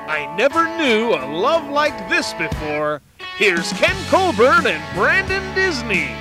I never knew a love like this before. Here's Ken Colburn and Brandon Disney.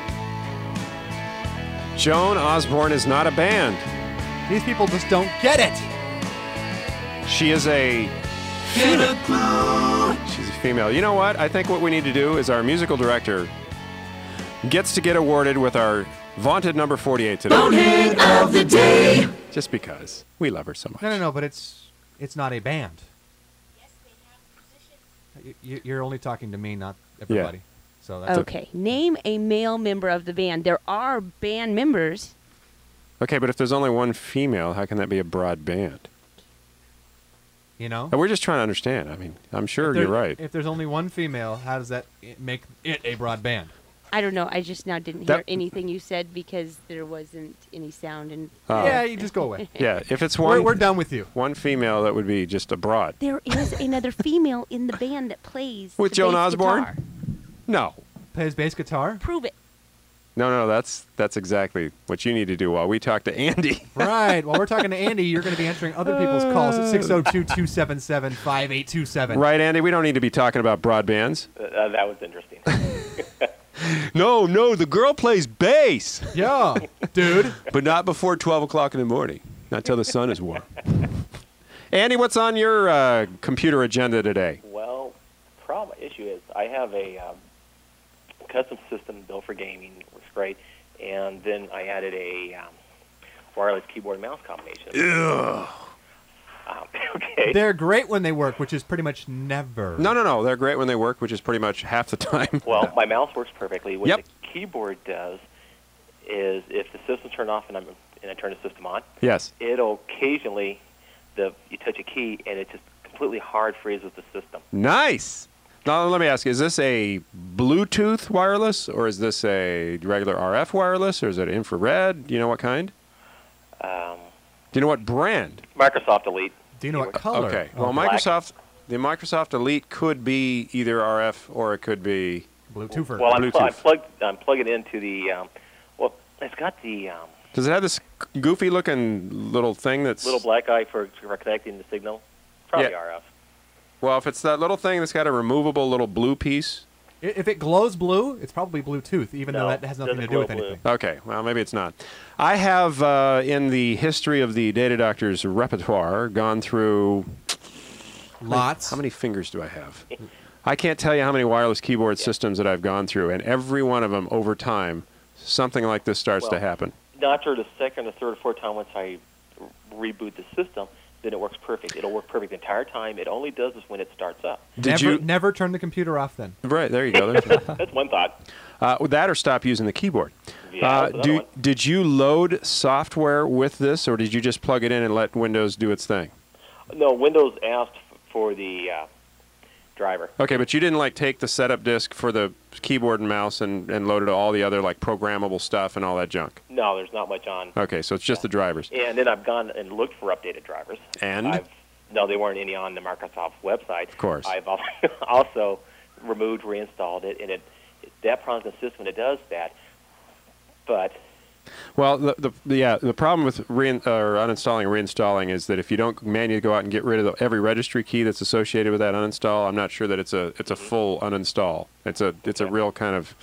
Joan Osborne is not a band. These people just don't get it. She is a female. She's a female. You know what? I think what we need to do is our musical director gets to get awarded with our vaunted number 48 today. Bonehead of the day. Just because we love her so much. No, but it's not a band. Yes, they have musicians. You're only talking to me, not everybody. So that's Okay, name a male member of the band. There are band members. Okay, but if there's only one female, how can that be a broad band? You know? And we're just trying to understand. I mean, I'm sure you're right. If there's only one female, how does that make it a broad band? I don't know. I just now didn't hear anything you said because there wasn't any sound. And Yeah, you just go away. Yeah, if it's one, We're done with you. One female, that would be just a broad. there is another female in the band that plays With the Joan bass Osborne? guitar. No. Plays bass guitar? Prove it. No, that's exactly what you need to do while we talk to Andy. Right. While we're talking to Andy, you're going to be answering other people's calls at 602-277-5827. Right, Andy? We don't need to be talking about broadbands. That was interesting. No, the girl plays bass. Yeah, dude. But not before 12 o'clock in the morning. Not till the sun is warm. Andy, what's on your computer agenda today? Well, issue is I have a custom system built for gaming. Works great. And then I added a wireless keyboard and mouse combination. Ugh. Okay. They're great when they work, which is pretty much never. No. They're great when they work, which is pretty much half the time. Well, my mouse works perfectly. What Yep. the keyboard does is if the system's turned off and I turn the system on, Yes. it'll occasionally you touch a key and it just completely hard freezes the system. Nice. Now, let me ask you, is this a Bluetooth wireless, or is this a regular RF wireless, or is it infrared? Do you know what kind? Do you know what brand? Microsoft Elite. Do you know what color? Okay. Oh, Well, black. the Microsoft Elite could be either RF or it could be Bluetoother. Well, Bluetooth. I'm plugging into the it's got the Does it have this goofy-looking little thing that's... little black eye for connecting the signal. Probably Yeah. RF. Well, if it's that little thing that's got a removable little blue piece... If it glows blue, it's probably Bluetooth, even though No, that has nothing to doesn't do with glow blue. anything. Okay, well, maybe it's not. I have, in the history of the Data Doctor's repertoire, gone through... Lots. How many fingers do I have? I can't tell you how many wireless keyboard systems that I've gone through, and every one of them, over time, something like this starts to happen. After the second, or third, or fourth time once I reboot the system, then it works perfect. It'll work perfect the entire time. It only does this when it starts up. Never turn the computer off then. Right, there you go. That's one thought. That or stop using the keyboard. Yeah, that's another one. Did you load software with this, or did you just plug it in and let Windows do its thing? No, Windows asked for the driver. Okay, but you didn't take the setup disk for the keyboard and mouse and loaded all the other programmable stuff and all that junk. No, there's not much on. Okay, so it's just the drivers. And then I've gone and looked for updated drivers. And? No, they weren't any on the Microsoft website. Of course. I've also removed, reinstalled it, and that problem's consistent when it does that. But Well, the problem with uninstalling and reinstalling is that if you don't manually go out and get rid of every registry key that's associated with that uninstall, I'm not sure that it's a full uninstall. It's a real kind of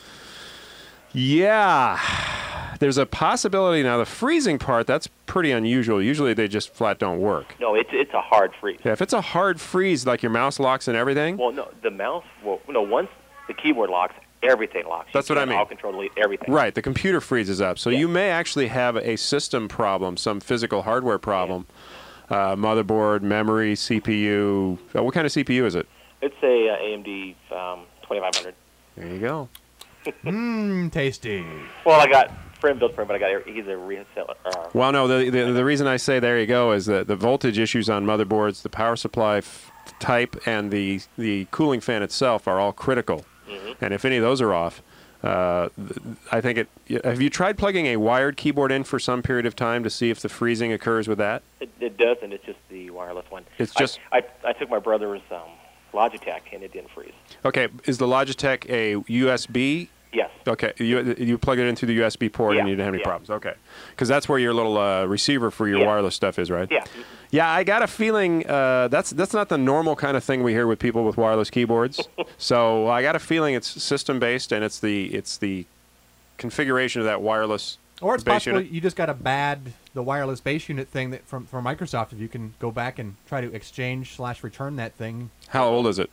There's a possibility now. The freezing part, that's pretty unusual. Usually they just flat don't work. no, it's a hard freeze. Yeah, if it's a hard freeze, like your mouse locks and everything. Well, no, the mouse. Well, no, once the keyboard locks, everything locks. That's what I mean. All control, delete everything. Right, the computer freezes up. So you may actually have a system problem, some physical hardware problem. Motherboard, memory, CPU. What kind of CPU is it? It's a AMD 2500. There you go. Tasty. Well, I got friend built for him, but he's a reseller. Well, no, the reason I say there you go is that the voltage issues on motherboards, the power supply type, and the cooling fan itself are all critical. And if any of those are off, I think have you tried plugging a wired keyboard in for some period of time to see if the freezing occurs with that? It doesn't. It's just the wireless one. It's just... I took my brother's Logitech, and it didn't freeze. Okay, is the Logitech a USB? Yes. Okay, you plug it in through the USB port and you didn't have any problems. Okay, because that's where your little receiver for your wireless stuff is, right? Yeah. Yeah, I got a feeling that's not the normal kind of thing we hear with people with wireless keyboards. So I got a feeling it's system based, and it's the configuration of that wireless. Or it's base possible unit. you just got the wireless base unit thing that from Microsoft. If you can go back and try to exchange/return that thing. How old is it?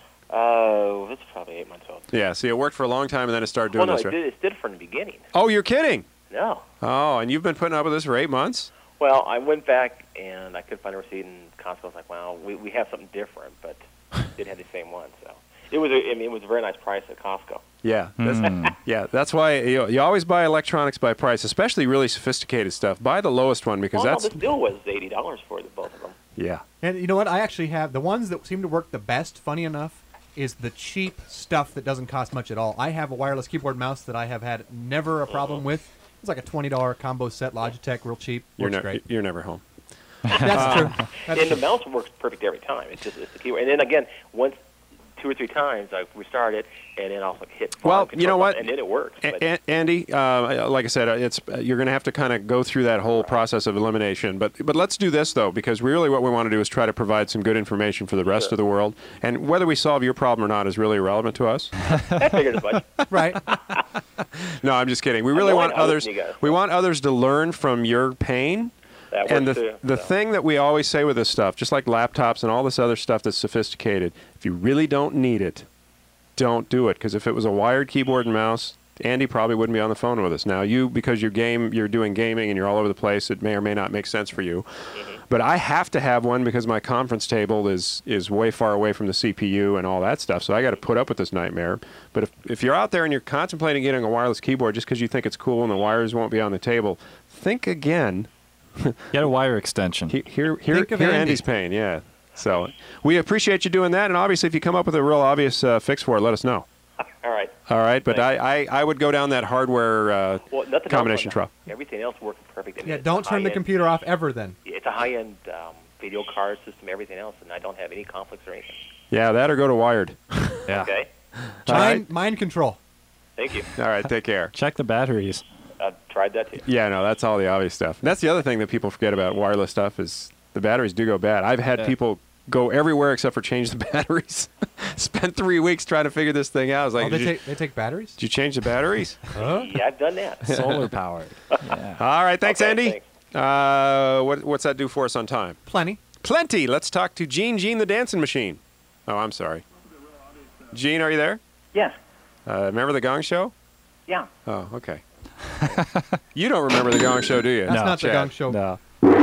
Oh, it's probably 8 months old. Yeah, see, it worked for a long time, and then it started doing Well, no, this, right? it did from the beginning. Oh, you're kidding? No. Oh, and you've been putting up with this for 8 months? Well, I went back and I couldn't find a receipt, and Costco was like, "Well, we have something different, but didn't have the same one." So it was a very nice price at Costco. Yeah, that's why you always buy electronics by price, especially really sophisticated stuff. Buy the lowest one because that's the deal was $80 for both of them. yeah. And you know what? I actually have the ones that seem to work the best. Funny enough, is the cheap stuff that doesn't cost much at all. I have a wireless keyboard mouse that I have had never a problem with. It's like a $20 combo set, Logitech, real cheap. Works great. You're never home. That's true. That's And true. the mouse works perfect every time. It's the keyboard. And then again, once 2 or 3 times I restart it, and then I'll hit. Well, you know what? And then it works. But Andy, like I said, you're going to have to kind of go through that whole process of elimination. But let's do this, though, because really what we want to do is try to provide some good information for the rest of the world. And whether we solve your problem or not is really irrelevant to us. I figured as much. Right. No, I'm just kidding. We really want others. We want others to learn from your pain. That And works too. the So. thing that we always say with this stuff, just like laptops and all this other stuff that's sophisticated, if you really don't need it, don't do it. Because if it was a wired keyboard and mouse, Andy probably wouldn't be on the phone with us. Now, because you're doing gaming and you're all over the place, it may or may not make sense for you. But I have to have one because my conference table is way far away from the CPU and all that stuff. So I got to put up with this nightmare. But if you're out there and you're contemplating getting a wireless keyboard just because you think it's cool and the wires won't be on the table, think again. Get a wire extension. Hear Think of Andy. Andy's pain, yeah. So we appreciate you doing that, and obviously if you come up with a real obvious fix for it, let us know. All right. All right, but I would go down that hardware Well, nothing combination else trail. Everything else works perfect. I mean, Yeah, it's don't a turn the high-end- computer off ever then. It's a high-end video card system, everything else, and I don't have any conflicts or anything. Yeah, that or go to wired. Yeah. Okay. All right. Mind control. Thank you. All right, take care. Check the batteries. I tried that too. Yeah, no, that's all the obvious stuff. That's the other thing that people forget about wireless stuff is the batteries do go bad. I've had people go everywhere except for change the batteries. Spent 3 weeks trying to figure this thing out. I was like, They take batteries? did you change the batteries? Yeah, I've done that. Solar powered. Yeah. All right, thanks, Okay, Andy. thanks. What's that do for us on time? Plenty. Plenty. Let's talk to Gene the Dancing Machine. Oh, I'm sorry. Gene, are you there? Yes. Remember the Gong Show? Yeah. Oh, okay. You don't remember the Gong Show, do you? That's not the Chad? Gong Show. No.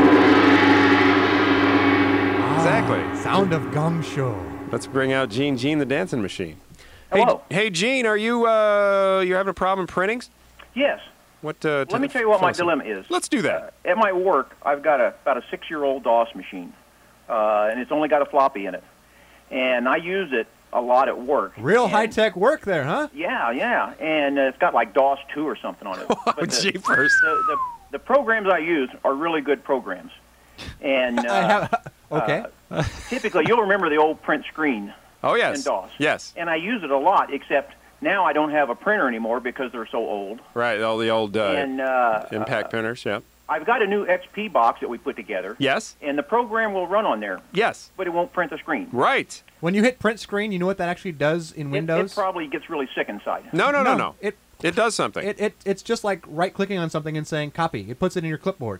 Exactly. Sound of Gong Show. Let's bring out Gene the Dancing Machine. Hello. Hey, Gene, are you you're having a problem printing? Yes. What? Let me tell you what my dilemma is. Let's do that. At my work, I've got about a 6-year-old DOS machine, and it's only got a floppy in it. And I use it a lot at work. Real And- high-tech work there, huh? Yeah. And it's got like DOS 2 or something on it. But Jeepers. the programs I use are really good programs. And Okay. typically, you'll remember the old print screen Oh, yes. in DOS. Yes. And I use it a lot, except now I don't have a printer anymore because they're so old. Right. All the old And impact printers. Yeah. I've got a new XP box that we put together. Yes. And the program will run on there, Yes. but it won't print the screen. Right. When you hit print screen, you know what that actually does in Windows? It probably gets really sick inside. No. It does something. it's just like right-clicking on something and saying copy. It puts it in your clipboard.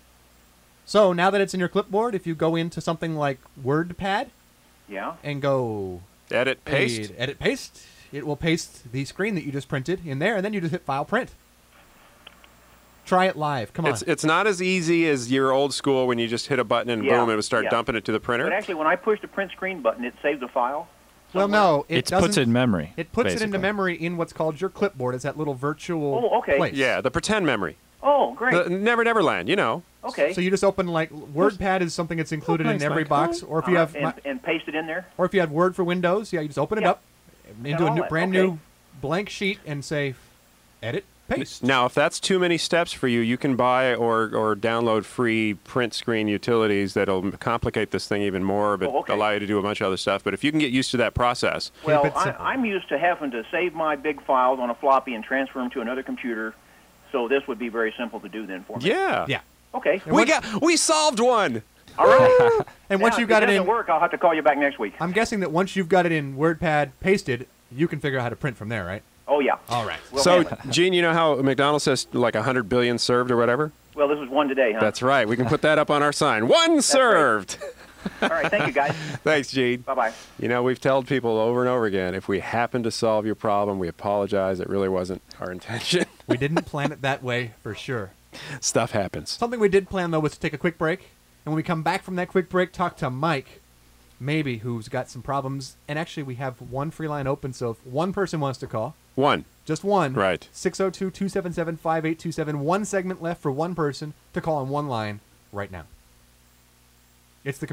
So now that it's in your clipboard, if you go into something like WordPad Yeah. and go Edit, paste. edit, paste, it will paste the screen that you just printed in there, and then you just hit file, print. Try it live. Come on. It's not as easy as your old school when you just hit a button and Yeah, boom, it would start yeah. dumping it to the printer. But actually, when I push the print screen button, it saves a file. Well, no, It doesn't. puts it in memory. It puts it into basically. memory in what's called your clipboard. It's that little virtual Oh, okay. place. Yeah, the pretend memory. Oh, great. The Never Land, you know. Okay. So you just open like WordPad is something that's included in place every like box, home. or if you have and paste it in there. or if you have Word for Windows, yeah, you just open it Yeah. up into a all new, that, brand okay. new blank sheet and say edit, paste. Now, if that's too many steps for you, you can buy or download free print screen utilities that'll complicate this thing even more, but Oh, okay. allow you to do a bunch of other stuff. But if you can get used to that process, Well, it simple. I'm used to having to save my big files on a floppy and transfer them to another computer, so this would be very simple to do then for me. yeah. Yeah. Okay. And what- We solved one. All right. And once Yeah, you've got if it it in, doesn't work, I'll have to call you back next week. I'm guessing that once you've got it in WordPad pasted, you can figure out how to print from there, right? Oh, yeah. All right. We'll So, handle it. Gene, you know how McDonald's says like 100 billion served or whatever? Well, this was one today, huh? That's right. We can put that up on our sign. One served. All right. Thank you, guys. Thanks, Gene. Bye-bye. You know, we've told people over and over again, if we happen to solve your problem, we apologize. It really wasn't our intention. We didn't plan it that way for sure. Stuff happens. Something we did plan, though, was to take a quick break. And when we come back from that quick break, talk to Mike, maybe, who's got some problems. And actually, we have one free line open, so if one person wants to call, One. just one, Right. 602-277-5827, one segment left for one person to call on one line right now. It's the